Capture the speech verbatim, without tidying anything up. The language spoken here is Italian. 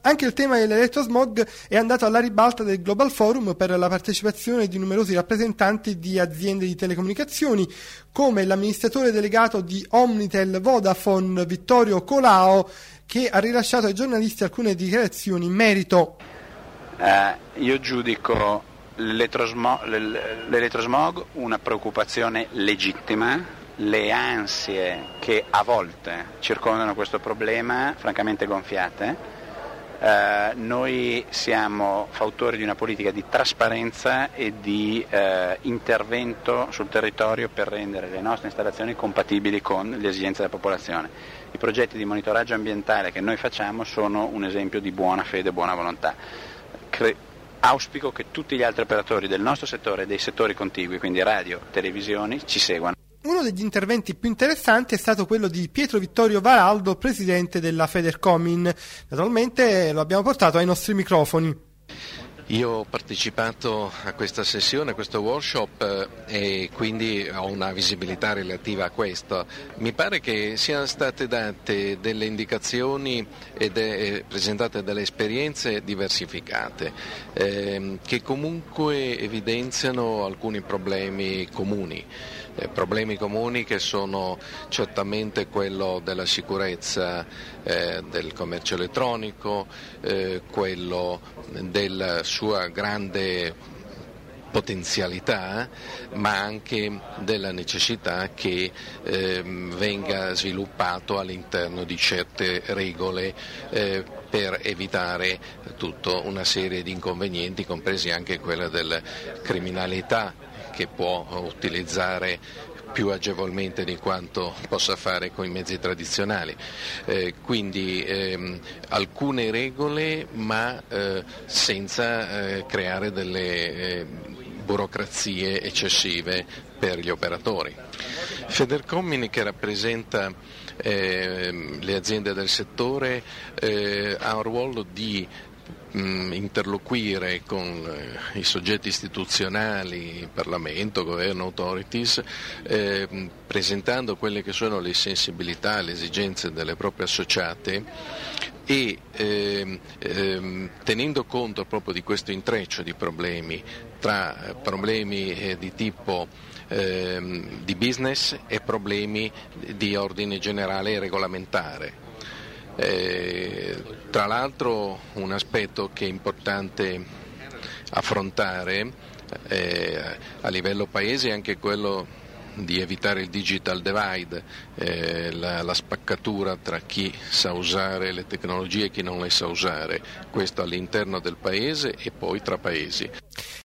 Anche il tema dell'elettrosmog è andato alla ribalta del Global Forum per la partecipazione di numerosi rappresentanti di aziende di telecomunicazioni, come l'amministratore delegato di Omnitel Vodafone Vittorio Colao, che ha rilasciato ai giornalisti alcune dichiarazioni in merito. Eh, io giudico l'elettrosmog, l'elettrosmog una preoccupazione legittima, le ansie che a volte circondano questo problema francamente gonfiate. Eh, noi siamo fautori di una politica di trasparenza e di eh, intervento sul territorio per rendere le nostre installazioni compatibili con le esigenze della popolazione. I progetti di monitoraggio ambientale che noi facciamo sono un esempio di buona fede e buona volontà. Cre- auspico che tutti gli altri operatori del nostro settore e dei settori contigui, quindi radio, televisioni, ci seguano. Uno degli interventi più interessanti è stato quello di Pietro Vittorio Varaldo, presidente della Federcomin. Naturalmente lo abbiamo portato ai nostri microfoni. Io ho partecipato a questa sessione, a questo workshop eh, e quindi ho una visibilità relativa a questo. Mi pare che siano state date delle indicazioni e de- presentate delle esperienze diversificate eh, che comunque evidenziano alcuni problemi comuni. Eh, problemi comuni che sono certamente quello della sicurezza eh, del commercio elettronico, eh, quello della sua grande potenzialità, ma anche della necessità che eh, venga sviluppato all'interno di certe regole eh, per evitare tutta una serie di inconvenienti, compresi anche quella della criminalità, che può utilizzare più agevolmente di quanto possa fare con i mezzi tradizionali. Eh, quindi ehm, alcune regole ma eh, senza eh, creare delle eh, burocrazie eccessive per gli operatori. Federcomin, che rappresenta eh, le aziende del settore, eh, ha un ruolo di interloquire con eh, i soggetti istituzionali, Parlamento, Governo, authorities, eh, presentando quelle che sono le sensibilità, le esigenze delle proprie associate e eh, eh, tenendo conto proprio di questo intreccio di problemi, tra problemi eh, di tipo eh, di business e problemi di ordine generale e regolamentare. Eh, tra l'altro un aspetto che è importante affrontare eh, a livello paese è anche quello di evitare il digital divide, eh, la, la spaccatura tra chi sa usare le tecnologie e chi non le sa usare, questo all'interno del paese e poi tra paesi.